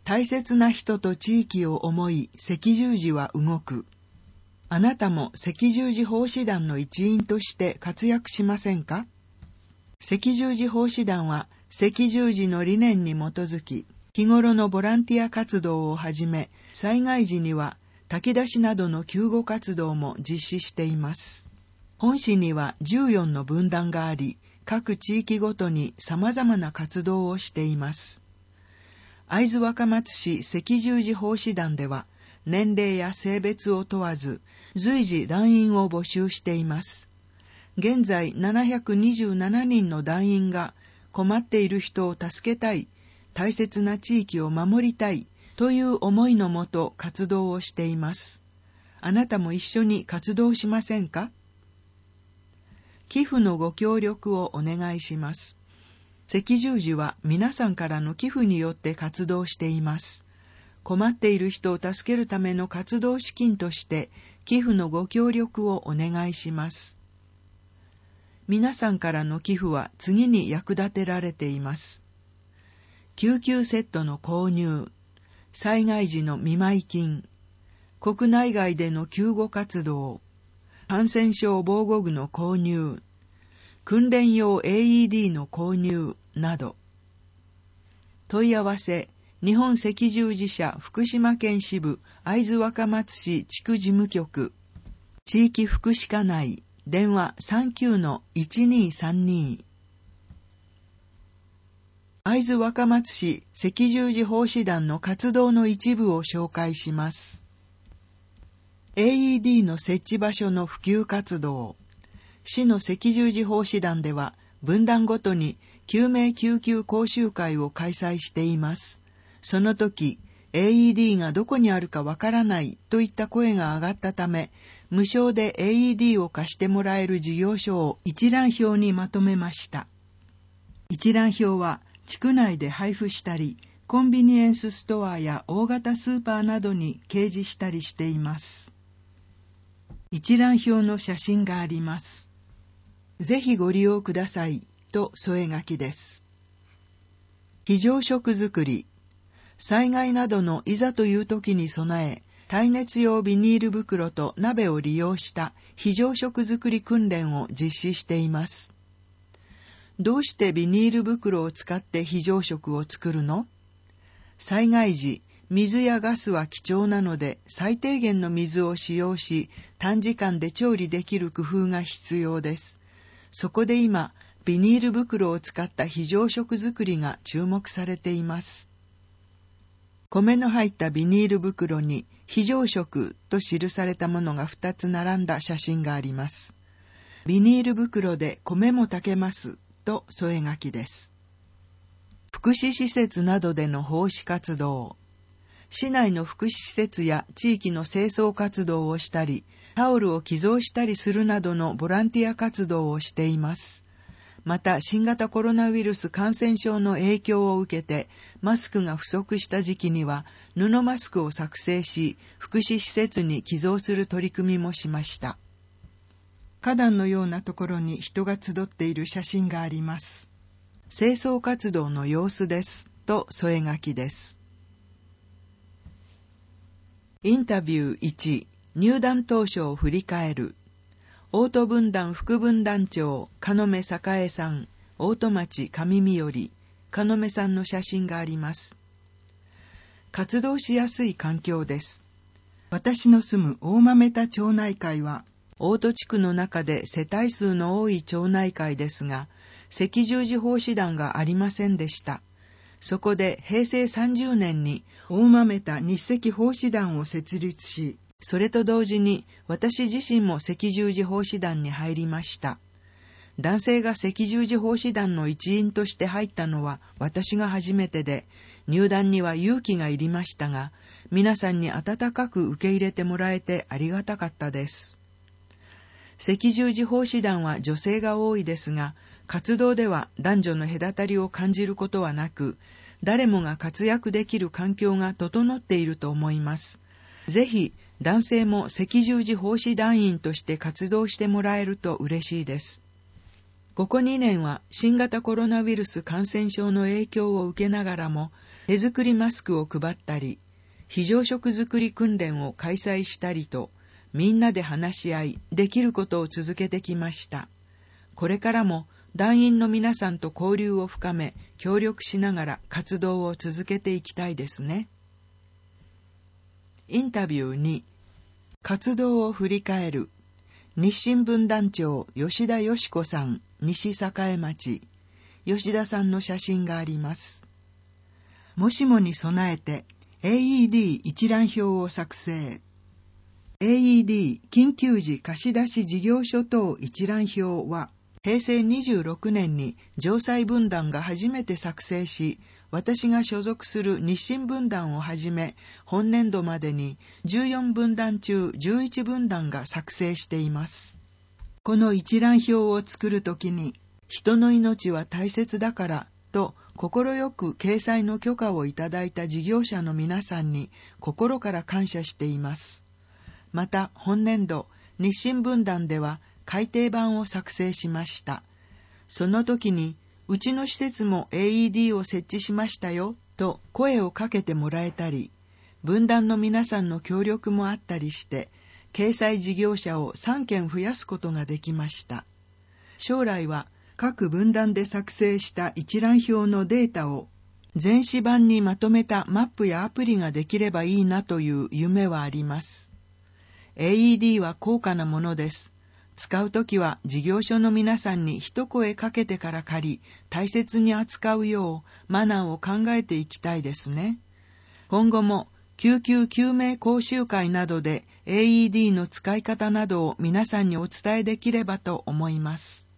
大切な人と地域を思い、赤十字は動く。あなたも赤十字奉仕団の一員として活躍しませんか？赤十字奉仕団は赤十字の理念に基づき、日頃のボランティア活動をはじめ、災害時には炊き出しなどの救護活動も実施しています。本市には14の分団があり、各地域ごとに様々な活動をしています。会津若松市赤十字奉仕団では、年齢や性別を問わず、随時団員を募集しています。現在727人の団員が困っている人を助けたい、大切な地域を守りたいという思いのもと活動をしています。あなたも一緒に活動しませんか？寄付のご協力をお願いします。赤十字は皆さんからの寄付によって活動しています。困っている人を助けるための活動資金として寄付のご協力をお願いします。皆さんからの寄付は次に役立てられています。救急セットの購入、災害時の見舞い金、国内外での救護活動、感染症防護具の購入、訓練用 AED の購入など。問い合わせ、日本赤十字社福島県支部会津若松市地区事務局、地域福祉課内、電話 39-1232。会津若松市赤十字奉仕団の活動の一部を紹介します。AED の設置場所の普及活動。市の赤十字奉仕団では、分団ごとに救命救急講習会を開催しています。その時、AED がどこにあるかわからないといった声が上がったため、無償で AED を貸してもらえる事業所を一覧表にまとめました。一覧表は地区内で配布したり、コンビニエンスストアや大型スーパーなどに掲示したりしています。一覧表の写真があります。ぜひご利用くださいと添え書きです。非常食作り。災害などのいざという時に備え、耐熱用ビニール袋と鍋を利用した非常食作り訓練を実施しています。どうしてビニール袋を使って非常食を作るの？災害時、水やガスは貴重なので最低限の水を使用し、短時間で調理できる工夫が必要です。そこで今、ビニール袋を使った非常食作りが注目されています。米の入ったビニール袋に非常食と記されたものが2つ並んだ写真があります。ビニール袋で米も炊けますと添え書きです。福祉施設などでの奉仕活動。市内の福祉施設や地域の清掃活動をしたり、タオルを寄贈したりするなどのボランティア活動をしています。また、新型コロナウイルス感染症の影響を受けて、マスクが不足した時期には、布マスクを作成し、福祉施設に寄贈する取り組みもしました。花壇のようなところに人が集っている写真があります。清掃活動の様子です、と添え書きです。インタビュー1、入団当初を振り返る。大戸分団副分団長、鹿目栄さん、大戸町上三依、鹿目さんの写真があります。活動しやすい環境です。私の住む大豆田町内会は、大戸地区の中で世帯数の多い町内会ですが、赤十字奉仕団がありませんでした。そこで平成30年に大豆田日赤奉仕団を設立し、それと同時に私自身も赤十字奉仕団に入りました。男性が赤十字奉仕団の一員として入ったのは私が初めてで、入団には勇気がいりましたが、皆さんに温かく受け入れてもらえてありがたかったです。赤十字奉仕団は女性が多いですが、活動では男女の隔たりを感じることはなく、誰もが活躍できる環境が整っていると思います。ぜひ男性も赤十字奉仕団員として活動してもらえると嬉しいです。ここ2年は新型コロナウイルス感染症の影響を受けながらも、 手作りマスクを配ったり、非常食作り訓練を開催したりと、みんなで話し合い、できることを続けてきました。これからも団員の皆さんと交流を深め、協力しながら活動を続けていきたいですね。インタビュー2、活動を振り返る。日進分団長吉田よし子さん、西栄町。吉田さんの写真があります。もしもに備えて AED 一覧表を作成。AED 緊急時貸し出し事業所等一覧表は、平成26年に城西分団が初めて作成し、私が所属する日進分団をはじめ、本年度までに14分団中11分団が作成しています。この一覧表を作るときに、人の命は大切だからと快く掲載の許可をいただいた事業者の皆さんに心から感謝しています。また本年度、日進分団では改訂版を作成しました。その時に、うちの施設も AED を設置しましたよと声をかけてもらえたり、分団の皆さんの協力もあったりして、掲載事業者を3件増やすことができました。将来は各分団で作成した一覧表のデータを電子版にまとめたマップやアプリができればいいなという夢はあります。AED は高価なものです。使うときは事業所の皆さんに一声かけてから借り、大切に扱うようマナーを考えていきたいですね。今後も救急救命講習会などで AED の使い方などを皆さんにお伝えできればと思います。